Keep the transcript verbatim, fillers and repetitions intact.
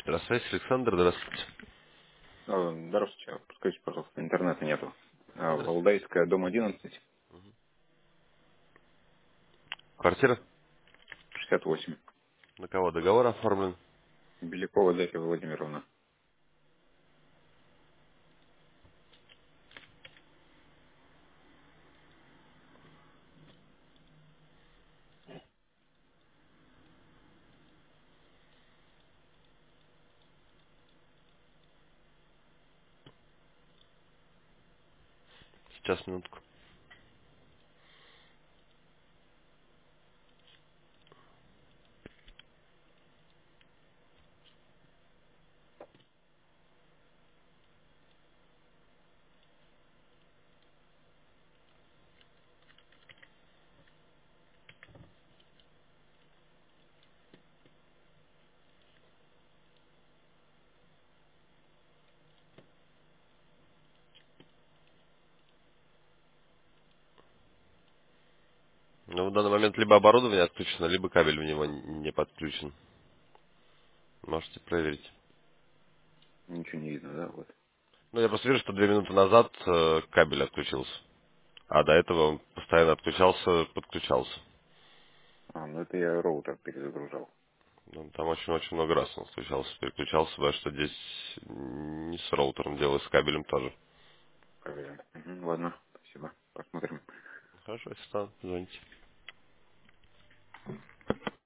Здравствуйте, Александр, здравствуйте. Э, Здравствуйте. Подскажите, пожалуйста, интернета нету. А, Здравствуйте. Валдайская, дом одиннадцать, Квартира? шестьдесят восемь. На кого договор оформлен? Белякова Дарья Владимировна. Сейчас, минутку. Ну, в данный момент либо оборудование отключено, либо кабель в него не подключен. Можете проверить. Ничего не видно, да? Вот. Ну, я просто вижу, что две минуты назад э, кабель отключился. А до этого он постоянно отключался, подключался. А, ну это я роутер перезагружал. Ну, там очень-очень много раз он включался, переключался, потому что здесь не с роутером дело, и с кабелем тоже. Проверим. Мгм, ладно, спасибо. Посмотрим. Хорошо, если что, звоните.